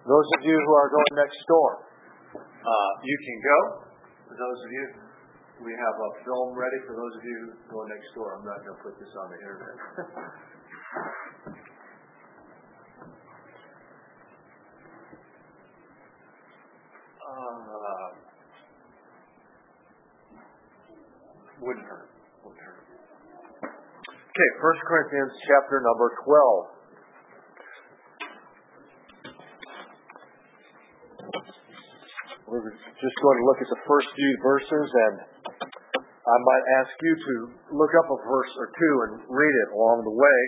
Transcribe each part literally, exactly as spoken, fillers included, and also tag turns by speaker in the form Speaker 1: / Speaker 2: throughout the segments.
Speaker 1: Those of you who are going next door, uh, you can go. For those of you, we have a film ready for those of you going next door. I'm not going to put this on the internet. uh, wouldn't hurt. Wouldn't hurt. Okay, First Corinthians chapter number twelve. We're just going to look at the first few verses, and I might ask you to look up a verse or two and read it along the way.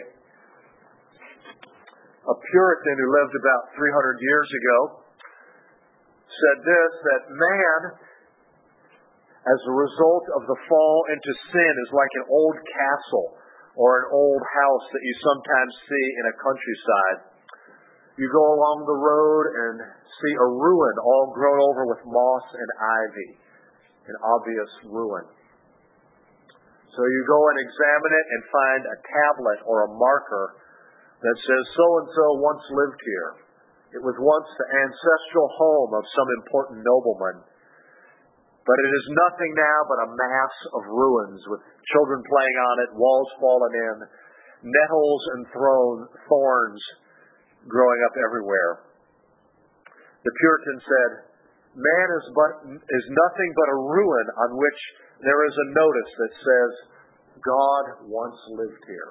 Speaker 1: A Puritan who lived about three hundred years ago said this, that man, as a result of the fall into sin, is like an old castle or an old house that you sometimes see in a countryside. You go along the road and see a ruin all grown over with moss and ivy, an obvious ruin. So you go and examine it and find a tablet or a marker that says so-and-so once lived here. It was once the ancestral home of some important nobleman. But it is nothing now but a mass of ruins with children playing on it, walls fallen in, nettles and thrown, thorns growing up everywhere. The Puritan said, man is but is nothing but a ruin on which there is a notice that says, God once lived here.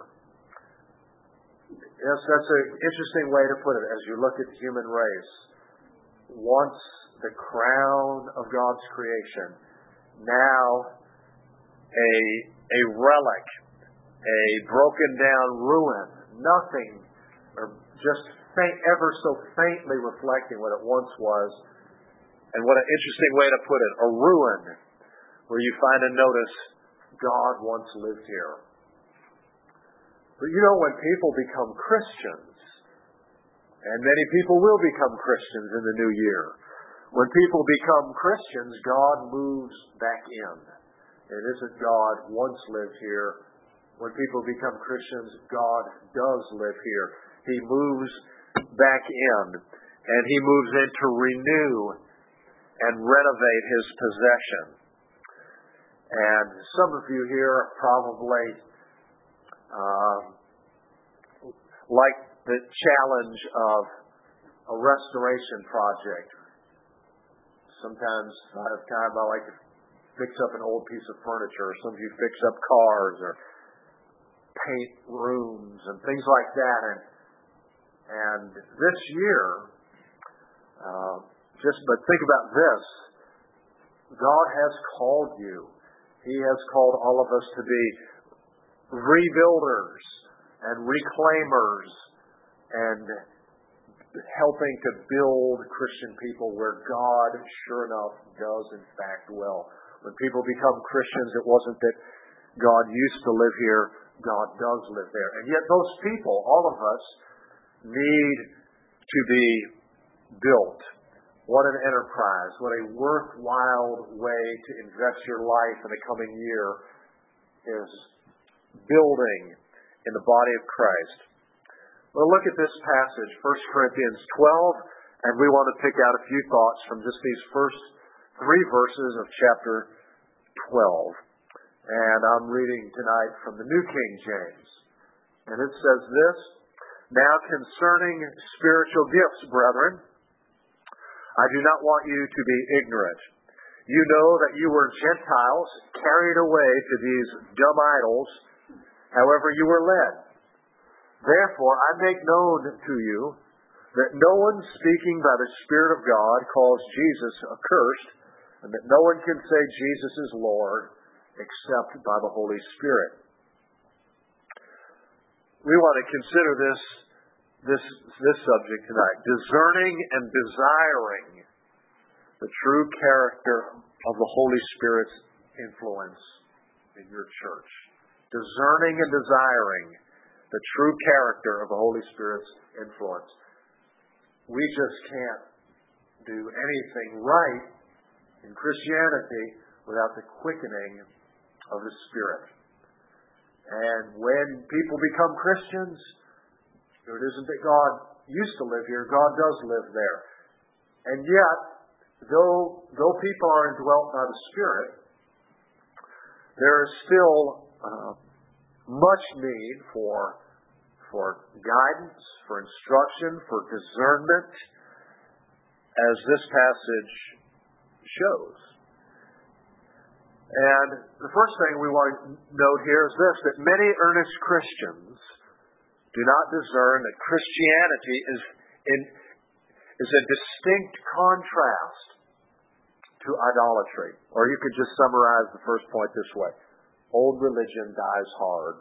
Speaker 1: Yes, that's an interesting way to put it as you look at the human race. Once the crown of God's creation, now a, a relic, a broken down ruin, nothing, or just faint, ever so faintly reflecting what it once was. And what an interesting way to put it, a ruin where you find a notice, God once lived here. But you know, when people become Christians, and many people will become Christians in the new year, when people become Christians, God moves back in. It isn't God once lived here. When people become Christians, God does live here. He moves back in, and He moves in to renew and renovate His possession. And some of you here probably uh, like the challenge of a restoration project. Sometimes out of time I like to fix up an old piece of furniture. Some of you fix up cars or paint rooms and things like that. And and this year, uh, just but think about this. God has called you. He has called all of us to be rebuilders and reclaimers and helping to build Christian people where God, sure enough, does in fact dwell. When people become Christians, it wasn't that God used to live here, God does live there. And yet those people, all of us, need to be built. What an enterprise, what a worthwhile way to invest your life in the coming year is building in the body of Christ. Well, look at this passage, First Corinthians twelve, and we want to pick out a few thoughts from just these first three verses of chapter twelve. And I'm reading tonight from the New King James. And it says this, now concerning spiritual gifts, brethren, I do not want you to be ignorant. You know that you were Gentiles carried away to these dumb idols, however you were led. Therefore, I make known to you that no one speaking by the Spirit of God calls Jesus accursed, and that no one can say Jesus is Lord except by the Holy Spirit. We want to consider this, this, this subject tonight, discerning and desiring the true character of the Holy Spirit's influence in your church. Discerning and desiring the true character of the Holy Spirit's influence. We just can't do anything right in Christianity without the quickening of the Spirit. And when people become Christians, it isn't that God used to live here, God does live there. And yet, though, though people are indwelt by the Spirit, there is still uh, much need for, for guidance, for instruction, for discernment, as this passage shows. And the first thing we want to note here is this, that many earnest Christians do not discern that Christianity is, in, is a distinct contrast to idolatry. Or you could just summarize the first point this way. Old religion dies hard.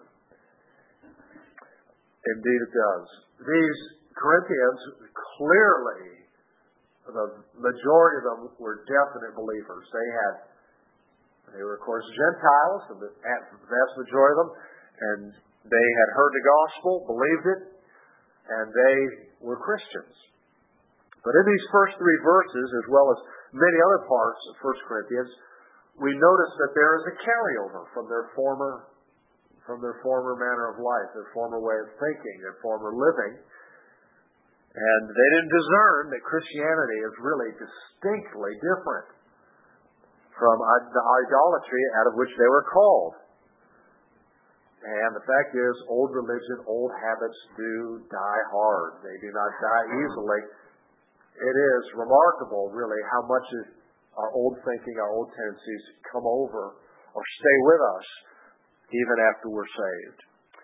Speaker 1: Indeed it does. These Corinthians, clearly, the majority of them were definite believers. They had, they were of course Gentiles, the vast majority of them, and they had heard the gospel, believed it, and they were Christians. But in these first three verses, as well as many other parts of First Corinthians, we notice that there is a carryover from their former, from their former manner of life, their former way of thinking, their former living. And they didn't discern that Christianity is really distinctly different from the idolatry out of which they were called. And the fact is, old religion, old habits do die hard. They do not die easily. It is remarkable, really, how much our old thinking, our old tendencies come over or stay with us even after we're saved.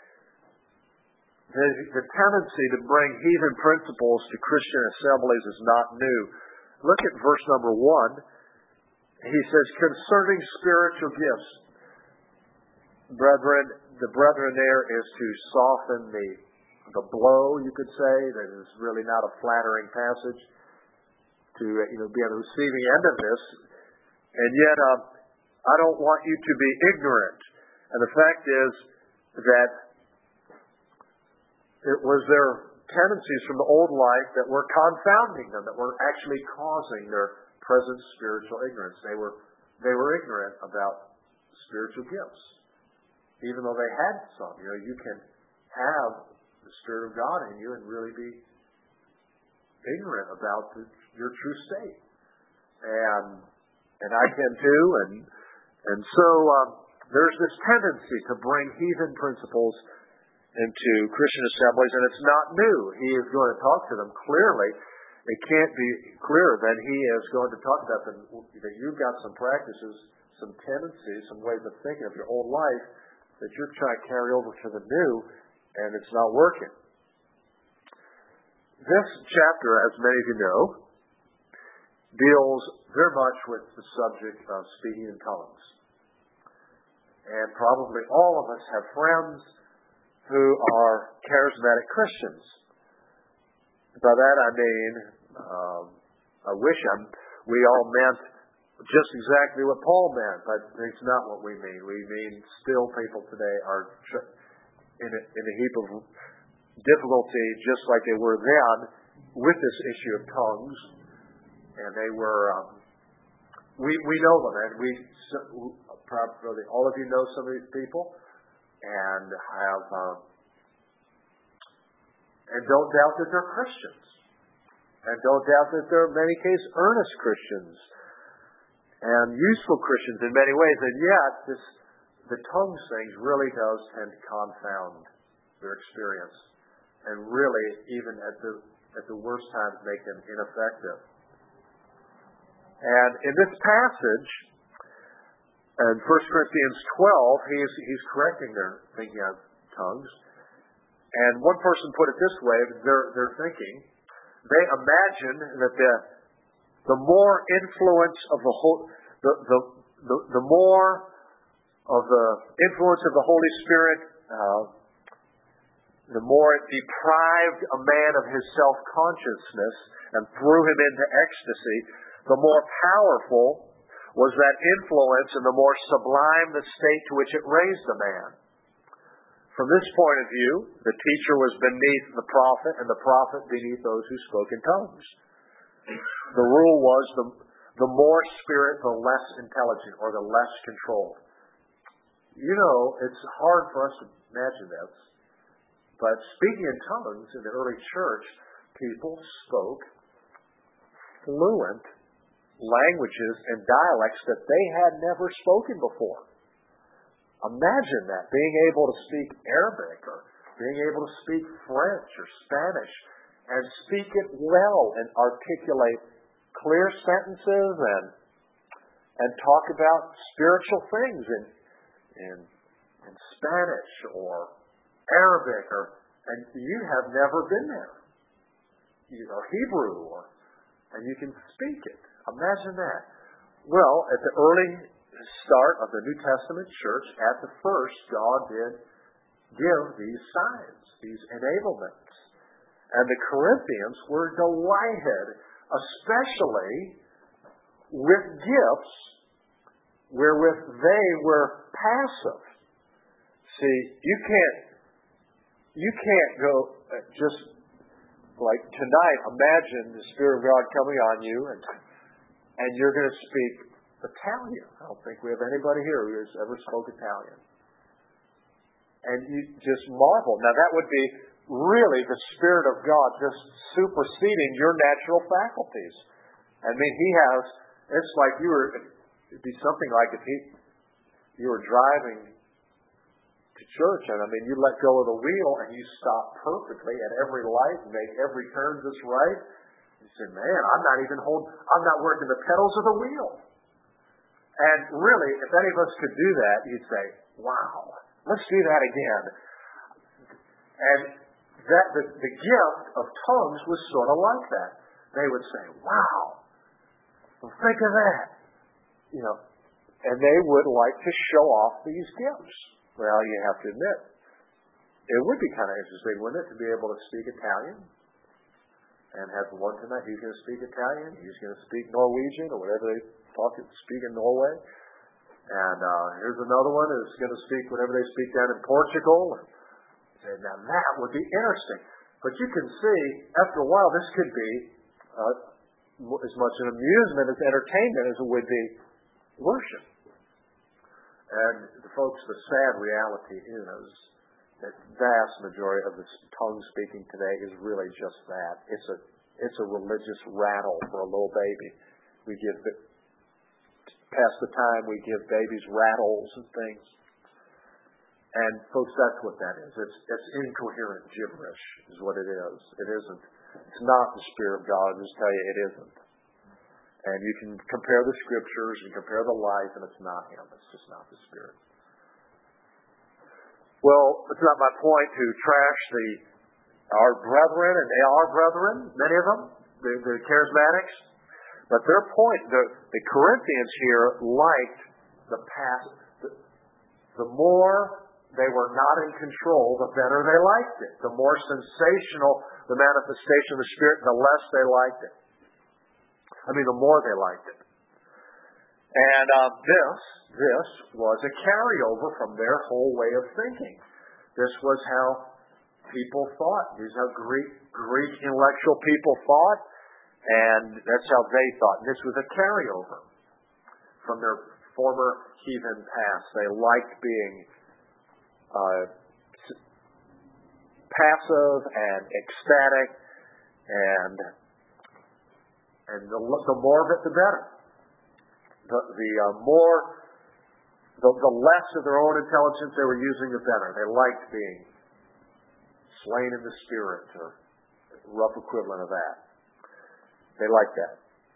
Speaker 1: The, the tendency to bring heathen principles to Christian assemblies is not new. Look at verse number one. He says, concerning spiritual gifts. Brethren, the brethren there is to soften the, the blow, you could say. That is really not a flattering passage to you know, be on the receiving end of this. And yet, uh, I don't want you to be ignorant. And the fact is that it was their tendencies from the old life that were confounding them, that were actually causing their present spiritual ignorance. They were they were ignorant about spiritual gifts, even though they had some. You know, you can have the Spirit of God in you and really be ignorant about the, your true state, and and I can too. And and so um, there's this tendency to bring heathen principles into Christian assemblies, and it's not new. He is going to talk to them clearly. It can't be clearer than he is going to talk about them, that you've got some practices, some tendencies, some ways of thinking of your old life that you're trying to carry over to the new, and it's not working. This chapter, as many of you know, deals very much with the subject of speaking in tongues. And probably all of us have friends who are charismatic Christians. By that I mean, um, I wish I'm, we all meant just exactly what Paul meant, but it's not what we mean. We mean still people today are in a, in a heap of difficulty, just like they were then, with this issue of tongues. And they were, um, we we know them, and we probably all of you know some of these people, and have, uh, and don't doubt that they're Christians, and don't doubt that they're in many cases earnest Christians, and useful Christians in many ways, and yet this the tongues things really does tend to confound their experience, and really even at the at the worst times make them ineffective. And in this passage, in First Corinthians twelve, he's he's correcting their thinking of tongues. And one person put it this way: their their thinking, they imagine that the the more influence of the whole the the the, the more of the influence of the Holy Spirit, uh, the more it deprived a man of his self-consciousness and threw him into ecstasy, the more powerful was that influence and the more sublime the state to which it raised a man. From this point of view, the teacher was beneath the prophet and the prophet beneath those who spoke in tongues. The rule was the, the more spirit, the less intelligent or the less controlled. You know, it's hard for us to imagine this, but speaking in tongues in the early church people spoke fluent languages and dialects that they had never spoken before. Imagine that, being able to speak Arabic or being able to speak French or Spanish and speak it well and articulate clear sentences and and talk about spiritual things in in, in Spanish or Arabic, or and you have never been there, you know, Hebrew, or and you can speak it. Imagine that. Well, at the early start of the New Testament church, at the first, God did give these signs, these enablements. And the Corinthians were delighted, especially with gifts wherewith they were passive. See, you can't, you can't go uh, just like tonight, imagine the Spirit of God coming on you and and you're going to speak Italian. I don't think we have anybody here who has ever spoke Italian. And you just marvel. Now that would be really the Spirit of God just superseding your natural faculties. I mean, He has, it's like you were, it'd be something like if He, you were driving to church and I mean, you let go of the wheel and you stop perfectly at every light and make every turn just right. You say, man, I'm not even holding, I'm not working the pedals of the wheel. And really, if any of us could do that, you'd say, wow, let's do that again. And that the, the gift of tongues was sort of like that. They would say, wow, well, think of that. You know, and they would like to show off these gifts. Well, you have to admit, it would be kind of interesting, wouldn't it, to be able to speak Italian? And have one tonight, he's going to speak Italian, he's going to speak Norwegian, or whatever they talk, speak in Norway. And uh, here's another one who's going to speak whatever they speak down in Portugal. And now that would be interesting. But you can see, after a while, this could be uh, as much an amusement as entertainment as it would be worship. And the folks, the sad reality is that vast majority of the tongue speaking today is really just that. It's a it's a religious rattle for a little baby. We give the, past the time we give babies rattles and things. And folks, that's what that is. It's it's incoherent gibberish is what it is. It isn't. It's not the Spirit of God. I'll just tell you, it isn't. And you can compare the Scriptures and compare the life, and it's not Him. It's just not the Spirit. Well, it's not my point to trash the our brethren, and they are brethren, many of them, the, the charismatics. But their point, the, the Corinthians here liked the past. The, the more they were not in control, the better they liked it. The more sensational the manifestation of the Spirit, the less they liked it. I mean, the more they liked it. And uh, this, this was a carryover from their whole way of thinking. This was how people thought. This is how Greek, Greek intellectual people thought, and that's how they thought. And this was a carryover from their former heathen past. They liked being uh, passive and ecstatic, and and the, the more of it, the better. The, the uh, more, the, the less of their own intelligence they were using, the better. They liked being slain in the Spirit, or a rough equivalent of that. They liked that.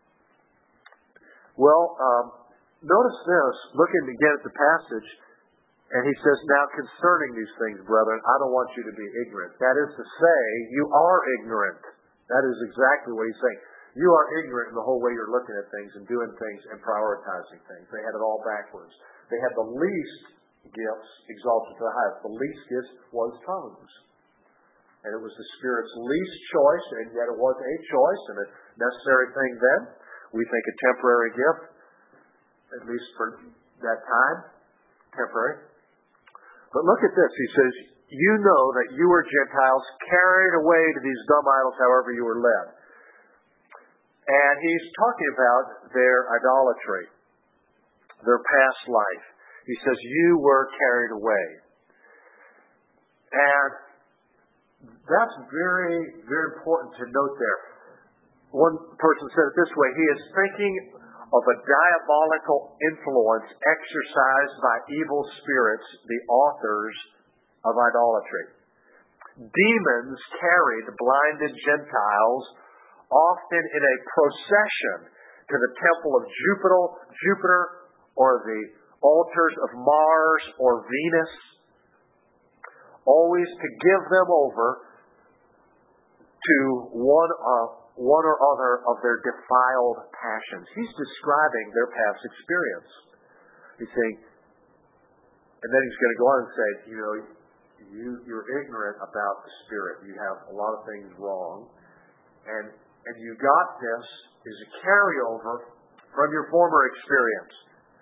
Speaker 1: Well, um, notice this, looking again at the passage, and he says, now concerning these things, brethren, I don't want you to be ignorant. That is to say, you are ignorant. That is exactly what he's saying. You are ignorant in the whole way you're looking at things and doing things and prioritizing things. They had it all backwards. They had the least gifts exalted to the highest. The least gift was tongues. And it was the Spirit's least choice, and yet it was a choice and a necessary thing then. We think a temporary gift, at least for that time, temporary. But look at this. He says, you know that you were Gentiles carried away to these dumb idols however you were led. And he's talking about their idolatry, their past life. He says, you were carried away. And That's very, very important to note there. One person said it this way: he is thinking of a diabolical influence exercised by evil spirits, the authors of idolatry. Demons carried blinded Gentiles often in a procession to the temple of Jupiter, Jupiter or the altars of Mars or Venus, always to give them over to one of one or other of their defiled passions. He's describing their past experience. He's saying, and then he's going to go on and say, you know, you, you're ignorant about the Spirit. You have a lot of things wrong. And, and you got this as a carryover from your former experience.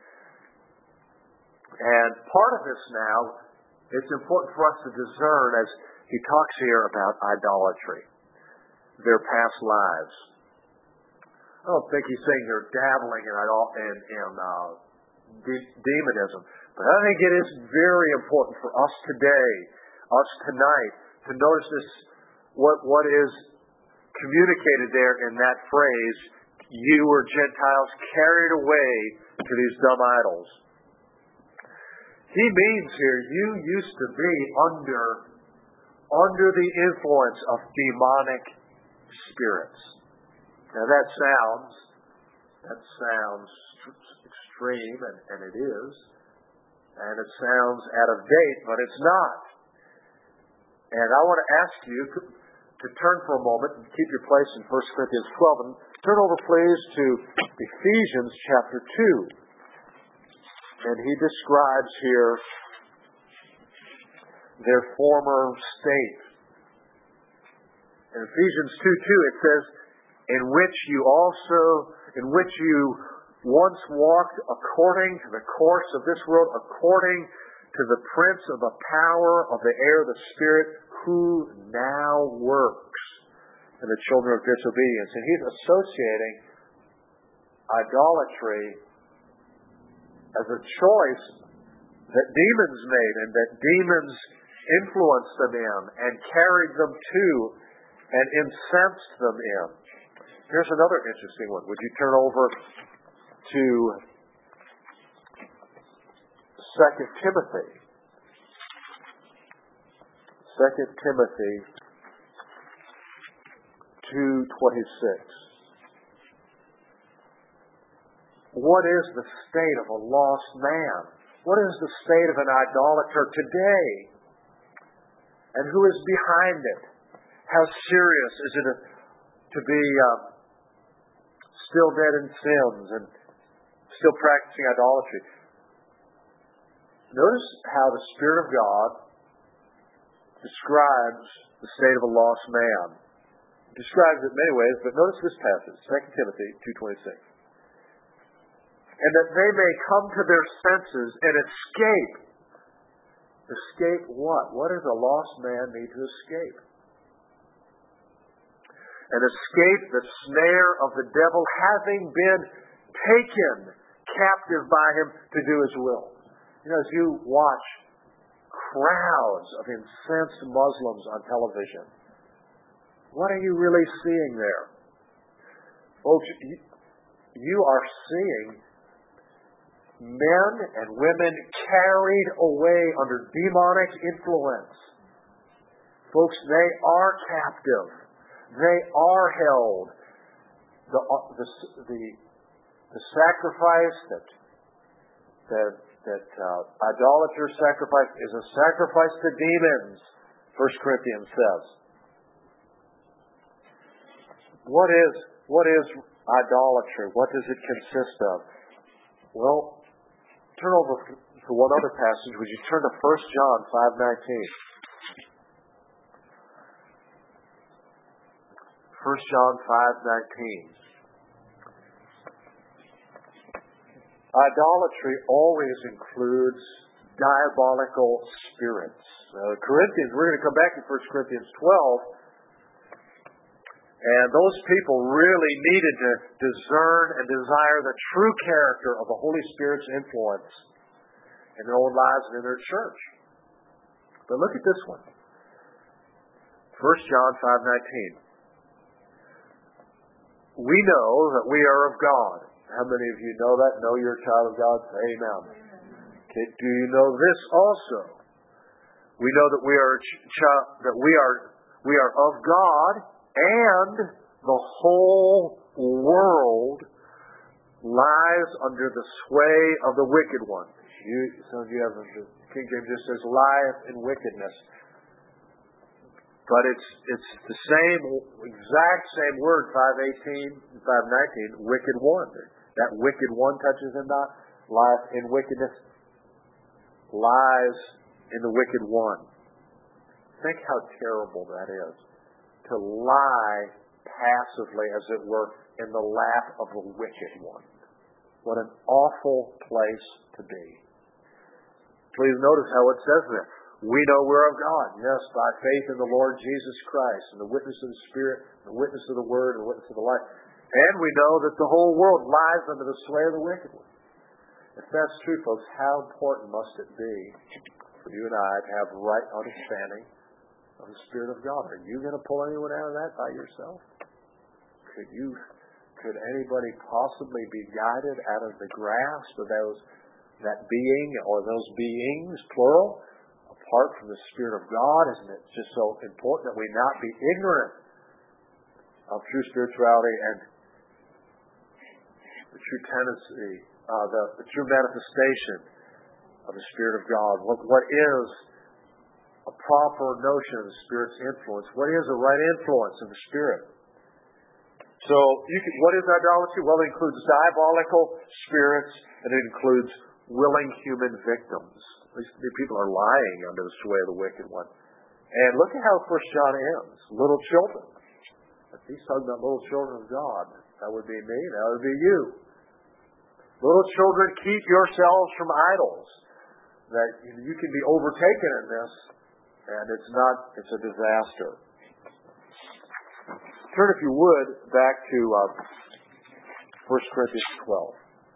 Speaker 1: And part of this now, it's important for us to discern as he talks here about idolatry, their past lives. I don't think he's saying they're dabbling in, in, in uh, de- demonism, but I think it is very important for us today, us tonight, to notice this, what, what is communicated there in that phrase, you were Gentiles carried away to these dumb idols. He means here, you used to be under, under the influence of demonic spirits. Now that sounds, that sounds extreme, and, and it is, and it sounds out of date, but it's not. And I want to ask you to, to turn for a moment and keep your place in First Corinthians twelve, and turn over please to Ephesians chapter two. And he describes here their former state. In Ephesians two two it says, in which you also, in which you once walked according to the course of this world, according to the prince of the power of the air, the Spirit, who now works in the children of disobedience. And he's associating idolatry as a choice that demons made and that demons influenced them in and carried them to and incensed them in. Here's another interesting one. Would you turn over to Second Timothy? Second Timothy two twenty-six. What is the state of a lost man? What is the state of an idolater today? And who is behind it? How serious is it to be uh, still dead in sins and still practicing idolatry? Notice how the Spirit of God describes the state of a lost man. He describes it in many ways, but notice this passage, Second Timothy two twenty-six. And that they may come to their senses and escape. Escape what? What does a lost man need to escape? And escape the snare of the devil, having been taken captive by him to do his will. You know, as you watch crowds of incensed Muslims on television, what are you really seeing there? Folks, you, you are seeing men and women carried away under demonic influence. Folks, they are captive. They are held. The the the, the sacrifice that that that uh, idolaters sacrifice is a sacrifice to demons. First Corinthians says. What is what is idolatry? What does it consist of? Well, turn over to one other passage. Would you turn to First John five nineteen? First John five nineteen. Idolatry always includes diabolical spirits. Uh, Corinthians, we're going to come back to First Corinthians twelve, and those people really needed to discern and desire the true character of the Holy Spirit's influence in their own lives and in their church. But look at this one. First John five nineteen. We know that we are of God. How many of you know that? Know you're a child of God? Say amen. Okay, do you know this also? We know that we are ch- that we are we are of God, and the whole world lies under the sway of the wicked one. You, some of you have the King James just says lieth in wickedness. But it's it's the same, exact same word, five eighteen, five nineteen, wicked one. That wicked one touches him not, lieth in wickedness, lies in the wicked one. Think how terrible that is, to lie passively, as it were, in the lap of the wicked one. What an awful place to be. Please notice how it says there. We know we're of God. Yes, by faith in the Lord Jesus Christ, and the witness of the Spirit, the witness of the Word, and the witness of the life. And we know that the whole world lies under the sway of the wicked one. If that's true, folks, how important must it be for you and I to have right understanding of the Spirit of God? Are you going to pull anyone out of that by yourself? Could you, could anybody possibly be guided out of the grasp of those, that being or those beings, plural, apart from the Spirit of God? Isn't it just so important that we not be ignorant of true spirituality and the true tendency, uh, the, the true manifestation of the Spirit of God? What, what is a proper notion of the Spirit's influence? What is a right influence of the Spirit? So, you can, what is idolatry? Well, it includes diabolical spirits, and it includes willing human victims. These people are lying under the sway of the wicked one. And look at how First John ends. Little children. If he's talking about little children of God, that would be me, that would be you. Little children, keep yourselves from idols. That you can be overtaken in this, and it's not, it's a disaster. Turn, if you would, back to uh, First Corinthians twelve.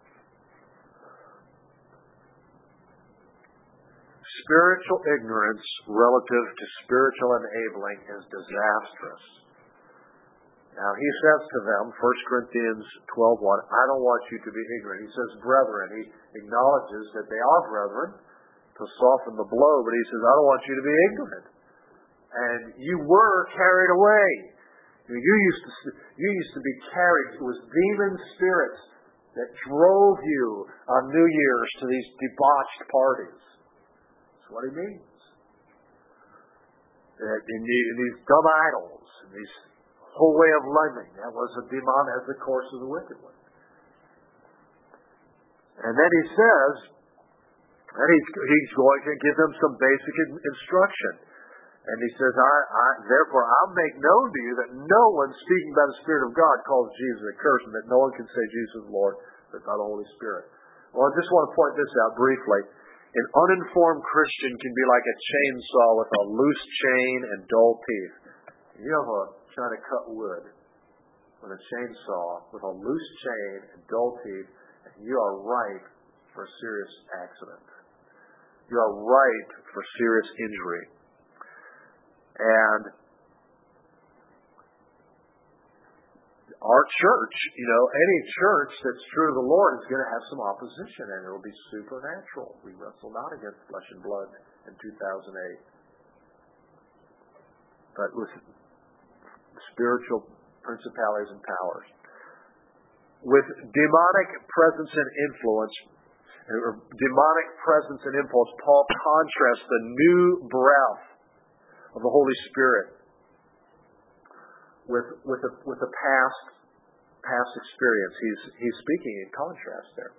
Speaker 1: Spiritual ignorance relative to spiritual enabling is disastrous. Now, he says to them, First Corinthians twelve one, I don't want you to be ignorant. He says, brethren. He acknowledges that they are brethren to soften the blow, but he says, I don't want you to be ignorant. And you were carried away. You used to, you used to be carried. It was demon spirits that drove you on New Year's to these debauched parties. That's what he means. That in, the, in these dumb idols, in these whole way of living, that was a demon as the course of the wicked one. And then he says, and he's, he's going to give them some basic instruction. And he says, I, I, therefore, I'll make known to you that no one speaking by the Spirit of God calls Jesus accursed, and that no one can say Jesus is Lord without the Holy Spirit. Well, I just want to point this out briefly. An uninformed Christian can be like a chainsaw with a loose chain and dull teeth. You know how trying to cut wood with a chainsaw with a loose chain and dull teeth, and you are ripe for serious accident. You are ripe for serious injury. And our church, you know, any church that's true to the Lord is going to have some opposition, and it will be supernatural. We wrestle not against flesh and blood in two thousand eight, but with spiritual principalities and powers. With demonic presence and influence, or demonic presence and impulse, Paul contrasts the new breath of the Holy Spirit with with the with the past past experience. He's he's speaking in contrast there.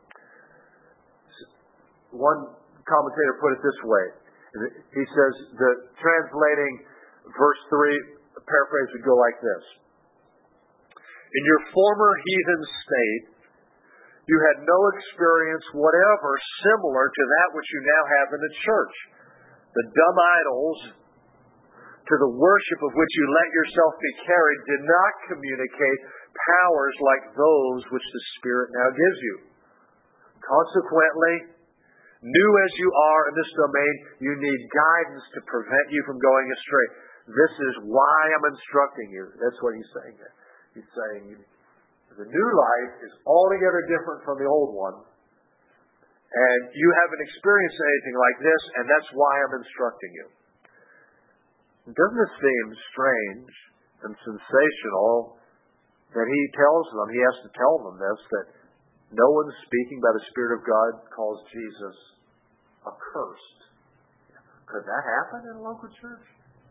Speaker 1: One commentator put it this way. He says the translating verse three, the paraphrase would go like this: in your former heathen state, you had no experience whatever similar to that which you now have in the church. The dumb idols to the worship of which you let yourself be carried did not communicate powers like those which the Spirit now gives you. Consequently, new as you are in this domain, you need guidance to prevent you from going astray. This is why I'm instructing you. That's what he's saying there. He's saying the new life is altogether different from the old one. And you haven't experienced anything like this, and that's why I'm instructing you. Doesn't it seem strange and sensational that he tells them, he has to tell them this, that no one speaking by the Spirit of God calls Jesus accursed? Could that happen in a local church?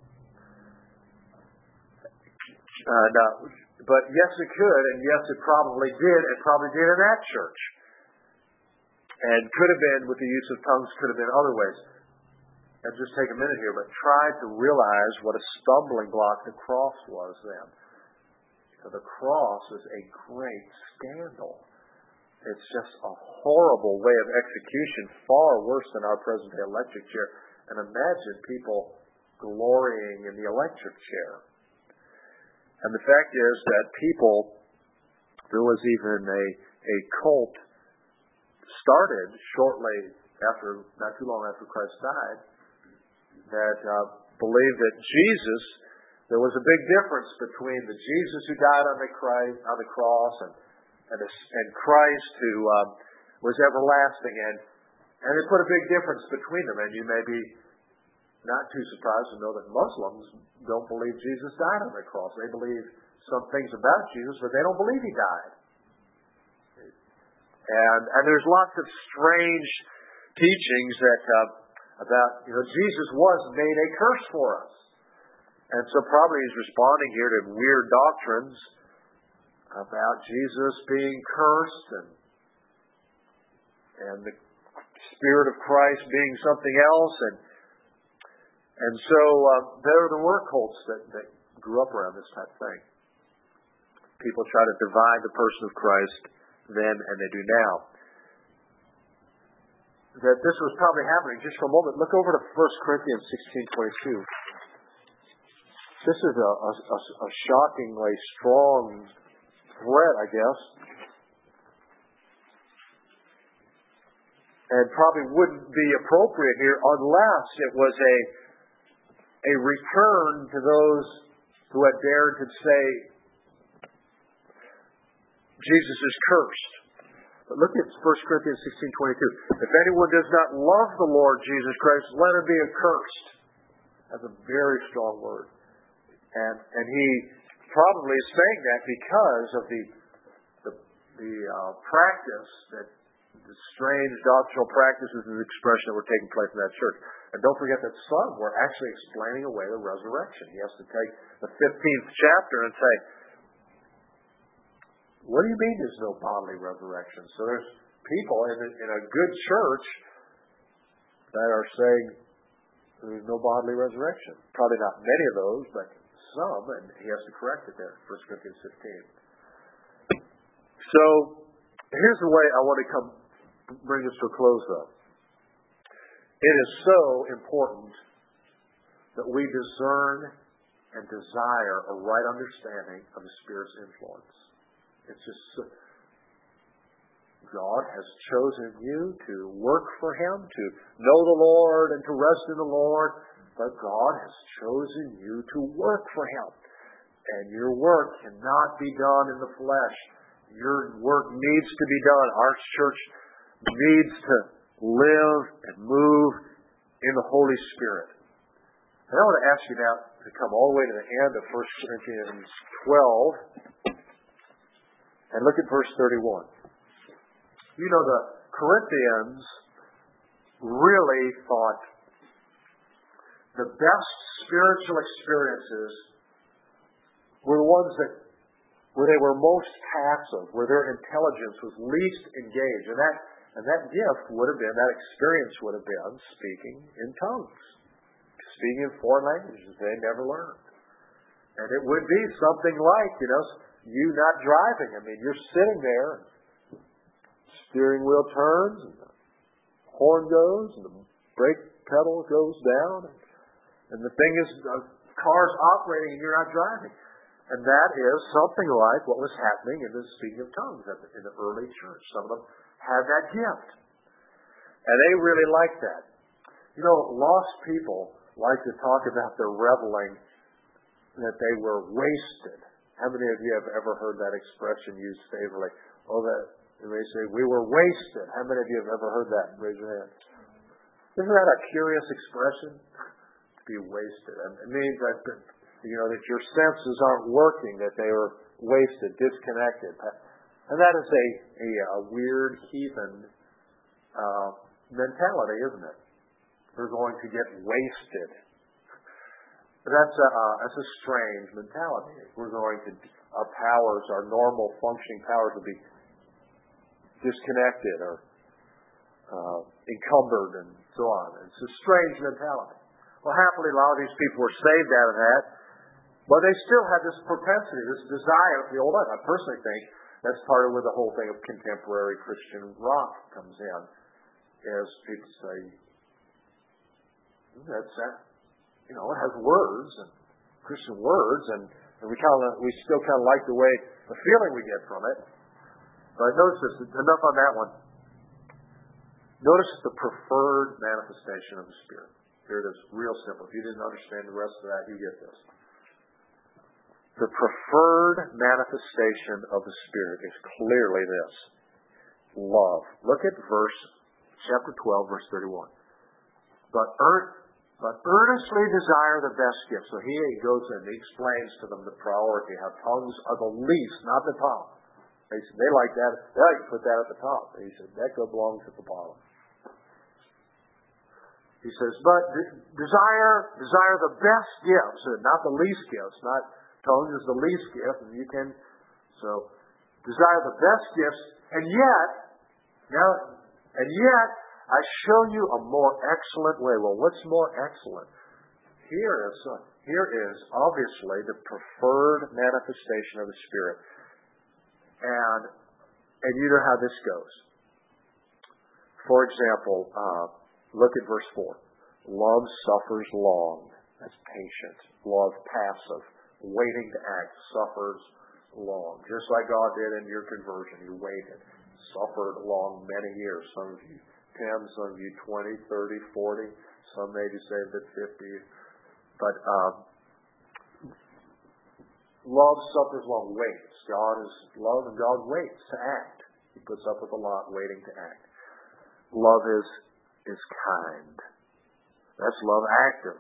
Speaker 1: Uh, no. But yes, it could, and yes, it probably did, and probably did in that church. And could have been with the use of tongues, could have been other ways. And just take a minute here, but try to realize what a stumbling block the cross was then. So the cross is a great scandal. It's just a horrible way of execution, far worse than our present-day electric chair. And imagine people glorying in the electric chair. And the fact is that people, there was even a, a cult started shortly after, not too long after Christ died, that uh, believed that Jesus, there was a big difference between the Jesus who died on the, Christ, on the cross and, and, a, and Christ who um, was everlasting. And, and they put a big difference between them. And you may be not too surprised to know that Muslims don't believe Jesus died on the cross. They believe some things about Jesus, but they don't believe he died. And and there's lots of strange teachings that uh, about, you know, Jesus was made a curse for us. And so probably he's responding here to weird doctrines about Jesus being cursed and and the Spirit of Christ being something else. And And so uh, there there were cults that, that grew up around this type of thing. People try to divide the person of Christ then and they do now. That this was probably happening. Just for a moment, look over to First Corinthians sixteen twenty-two. This is a, a, a, a shockingly strong threat, I guess. And probably wouldn't be appropriate here unless it was a a return to those who had dared to say Jesus is cursed. But look at First Corinthians sixteen twenty-two. If anyone does not love the Lord Jesus Christ, let him be accursed. That's a very strong word. And and he probably is saying that because of the the, the uh, practice, that the strange doctrinal practices and expression that were taking place in that church. And don't forget that some were actually explaining away the resurrection. He has to take the fifteenth chapter and say, what do you mean there's no bodily resurrection? So there's people in a, in a good church that are saying there's no bodily resurrection. Probably not many of those, but some, and he has to correct it there, First Corinthians fifteen. So here's the way I want to come bring this to a close, though. It is so important that we discern and desire a right understanding of the Spirit's influence. It's just so, God has chosen you to work for Him, to know the Lord and to rest in the Lord, but God has chosen you to work for Him. And your work cannot be done in the flesh. Your work needs to be done. Our church needs to live and move in the Holy Spirit. And I want to ask you now to come all the way to the end of First Corinthians twelve and look at verse thirty-one. You know, the Corinthians really thought the best spiritual experiences were the ones that where they were most passive, where their intelligence was least engaged. And that and that gift would have been, that experience would have been speaking in tongues, speaking in foreign languages they never learned. And it would be something like, you know, you not driving. I mean, you're sitting there, steering wheel turns, and the horn goes, and the brake pedal goes down, and, and the thing is, the car's operating and you're not driving. And that is something like what was happening in the speaking of tongues in the early church. Some of them had that gift. And they really liked that. You know, lost people like to talk about their reveling that they were wasted. How many of you have ever heard that expression used favorably? Oh, that they say, we were wasted. How many of you have ever heard that? Raise your hand. Isn't that a curious expression? To be wasted. It means that, you know, that your senses aren't working, that they were wasted, disconnected. And that is a, a, a weird heathen uh, mentality, isn't it? We're going to get wasted. That's a, uh, that's a strange mentality. We're going to, our powers, our normal functioning powers will be disconnected or uh, encumbered and so on. It's a strange mentality. Well, happily, a lot of these people were saved out of that, but they still had this propensity, this desire for the old life. I personally think that's part of where the whole thing of contemporary Christian rock comes in, is people say, that's that. You know, it has words and Christian words, and, and we kind of we still kind of like the way the feeling we get from it. But notice this. Enough on that one. Notice the preferred manifestation of the Spirit. Here it is, real simple. If you didn't understand the rest of that, you get this. The preferred manifestation of the Spirit is clearly this: love. Look at verse chapter twelve, verse thirty-one. But earth. But earnestly desire the best gift. So he goes and he explains to them the priority, how tongues are the least, not the top. They said they like that. They like to put that at the top. He said that belongs at the bottom. He says, but desire, desire the best gifts, not the least gifts. Not tongues is the least gift, and you can. So desire the best gifts, and yet, now, and yet. I show you a more excellent way. Well, what's more excellent? Here is, uh, here is obviously the preferred manifestation of the Spirit. And, and you know how this goes. For example, uh, look at verse four. Love suffers long. That's patient. Love passive. Waiting to act. Suffers long. Just like God did in your conversion. You waited. Suffered long many years. Some of you ten, some of you twenty, thirty, forty, some maybe saved at fifty. But um, love suffers long, waits. God is love, and God waits to act. He puts up with a lot, waiting to act. Love is is kind. That's love active.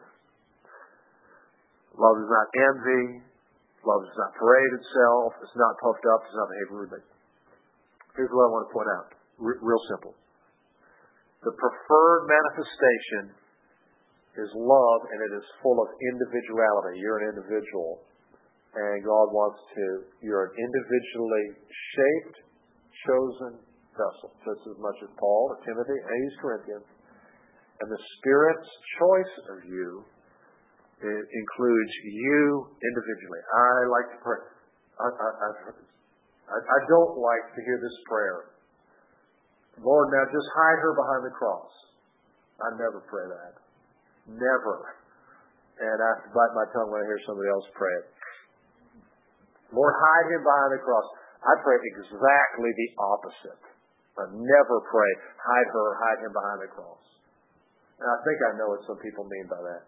Speaker 1: Love does not envy. Love does not parade itself. It's not puffed up. It's not behave rudely. Here's what I want to point out. R- real simple. The preferred manifestation is love, and it is full of individuality. You're an individual, and God wants to, you're an individually shaped, chosen vessel, just as much as Paul or Timothy and these Corinthians. And the Spirit's choice of you it includes you individually. I like to pray. I, I, I, I don't like to hear this prayer. Lord, now just hide her behind the cross. I never pray that. Never. And I have to bite my tongue when I hear somebody else pray it. Lord, hide him behind the cross. I pray exactly the opposite. I never pray, hide her, hide him behind the cross. And I think I know what some people mean by that.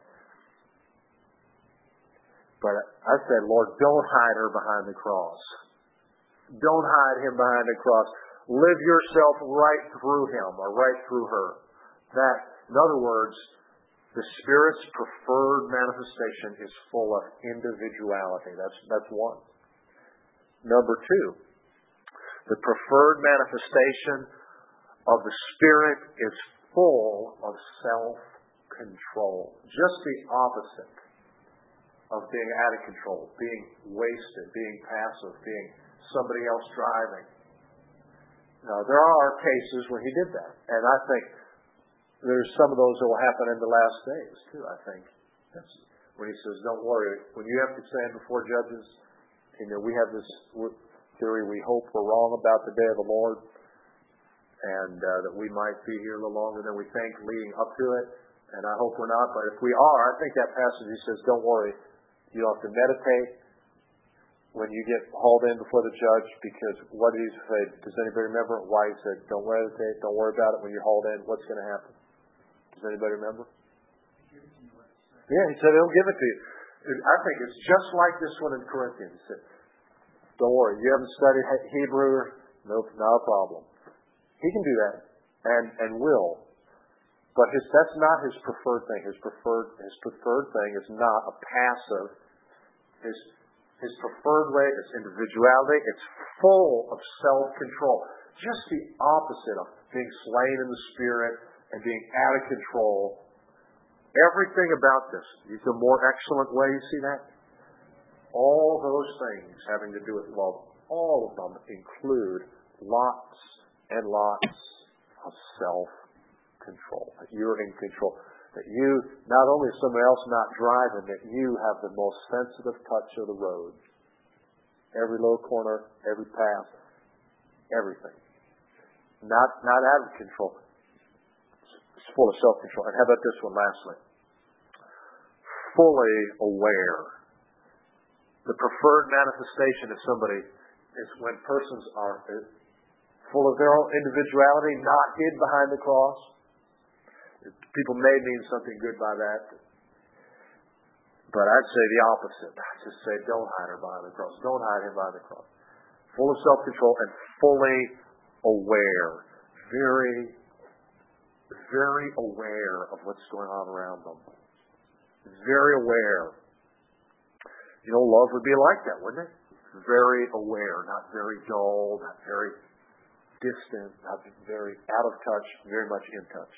Speaker 1: But I said, Lord, don't hide her behind the cross. Don't hide him behind the cross. Live yourself right through him or right through her. That, in other words, the Spirit's preferred manifestation is full of individuality. That's, that's one. Number two, the preferred manifestation of the Spirit is full of self-control. Just the opposite of being out of control, being wasted, being passive, being somebody else driving. Now, there are cases where he did that. And I think there's some of those that will happen in the last days, too, I think. That's when he says, don't worry. When you have to stand before judges, you know, we have this theory, we hope we're wrong about the day of the Lord, and uh, that we might be here a little longer than we think leading up to it. And I hope we're not. But if we are, I think that passage, he says, don't worry. You don't have to meditate when you get hauled in before the judge, because what did he say? Does anybody remember why he said, don't meditate, don't worry about it when you're hauled in? What's going to happen? Does anybody remember? Yeah, he said he'll give it to you. I think it's just like this one in Corinthians. Don't worry, you haven't studied Hebrew? Nope, not a problem. He can do that, and and will. But his, that's not his preferred thing. His preferred his preferred thing is not a passive. His his preferred way is individuality. It's full of self-control. Just the opposite of being slain in the Spirit and being out of control. Everything about this is a more excellent way. You see that? All those things having to do with love, all of them include lots and lots of self-control. That you're in control. That you, not only is somebody else not driving, that you have the most sensitive touch of the road. Every little corner, every path, everything. Not, not out of control. It's full of self-control. And how about this one lastly? Fully aware. The preferred manifestation of somebody is when persons are full of their own individuality, not hid behind the cross. People may mean something good by that, but I'd say the opposite. I'd just say don't hide her behind the cross. Don't hide him behind the cross. Full of self-control and fully aware. Very, very aware of what's going on around them. Very aware. You know, love would be like that, wouldn't it? Very aware, not very dull, not very distant, not very out of touch, very much in touch.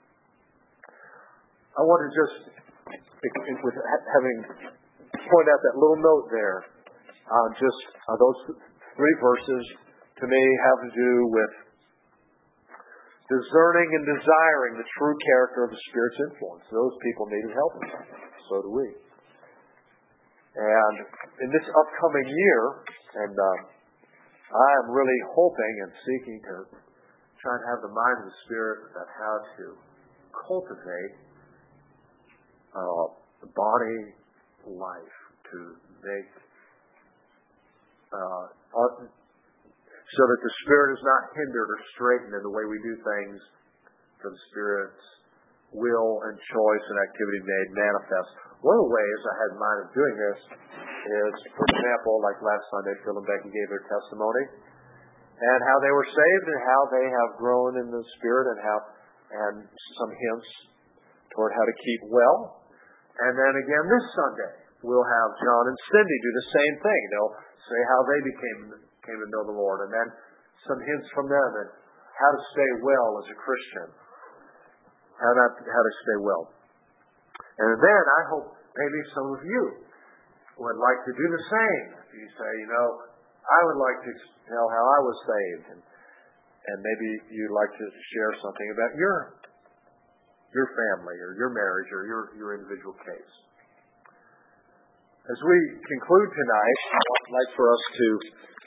Speaker 1: I want to just, with having pointed out that little note there, uh, just uh, those three verses to me have to do with discerning and desiring the true character of the Spirit's influence. Those people needed help in that. So do we. And in this upcoming year, and uh, I am really hoping and seeking to try and have the mind of the Spirit about how to cultivate uh, the body life, to make uh, so that the Spirit is not hindered or straitened in the way we do things, for the Spirit's will and choice and activity made manifest. One of the ways I had in mind of doing this is, for example, like last Sunday, Phil and Becky gave their testimony, and how they were saved and how they have grown in the Spirit, and how, and some hints toward how to keep well. And then again this Sunday, we'll have John and Cindy do the same thing. They'll say how they became came to know the Lord, and then some hints from them and how to stay well as a Christian, how not how to stay well. And then I hope maybe some of you would like to do the same. You say, you know, I would like to tell how I was saved, and and maybe you'd like to share something about your your family or your marriage or your, your individual case. As we conclude tonight, I'd like for us to